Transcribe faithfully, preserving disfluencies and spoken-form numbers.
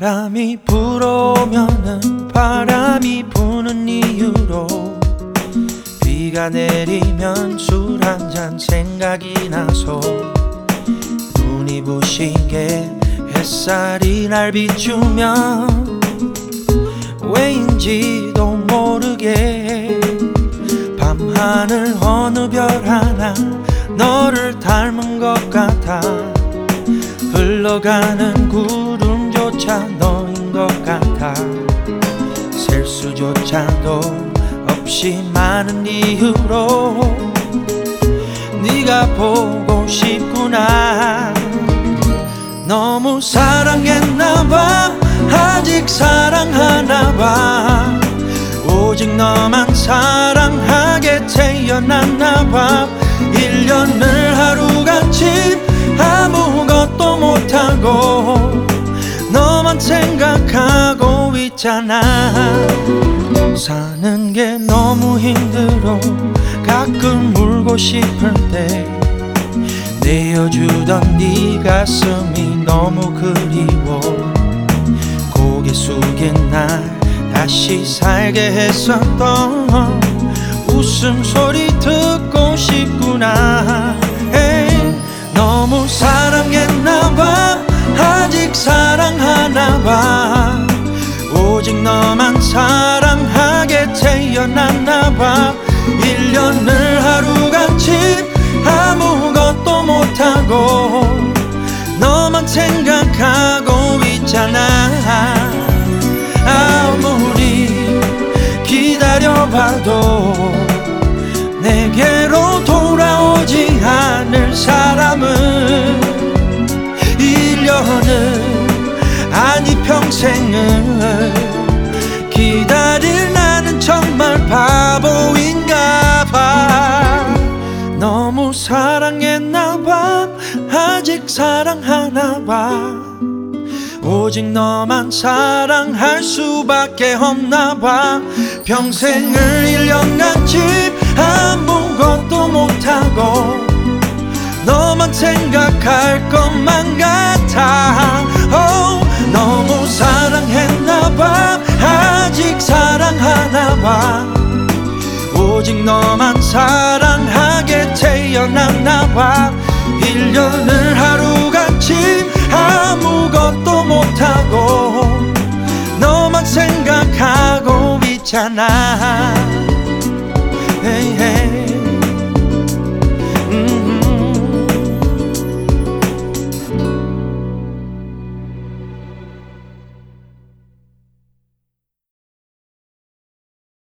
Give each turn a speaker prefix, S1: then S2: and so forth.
S1: 바람이 불어오면은 바람이 부는 이유로 비가 내리면 술 한잔 생각이 나서 눈이 부시게 햇살이 날 비추면 왜인지도 모르게 밤하늘 어느 별 하나 너를 닮은 것 같아. 흘러가는 구름조차 너인 것 같아. 셀 수조차도 없이 많은 이유로 네가 보고 싶구나. 너무 사랑했나봐. 아직 사랑하나봐. 오직 너만 사랑하게 태어났나봐. 일 년을 하루같이 아무것도 못하고 너만 생각하고 있잖아. 사는 게 너무 힘들어. 가끔 울고 싶을 때 내어주던 네 가슴이 너무 그리워. 고개 숙인 날 다시 살게 했었던 웃음소리 듣고 싶구나. 에이, 너무 사랑했나봐. 아직 사랑하나봐. 오직 너만 사랑하게 태어났나봐. 일 년을 하루같이 아무것도 못하고 너만 생각하고 있잖아. 아무리 기다려봐도 내게로 돌아오지 않을 사람은 일 년을 아니 평생을 기다릴 나는 정말 바보인가 봐. 너무 사랑했나봐. 아직 사랑하나봐. 오직 너만 사랑할 수밖에 없나봐. 평생을 일 년같이 아무것도 못하고 너만 생각할 것만 같아. oh, 너무 사랑했나봐. 아직 사랑하나봐. 오직 너만 사랑하게 태어났나봐. 일 년을 하루같이 아무것도 못하고 너만 생각하고 있잖아.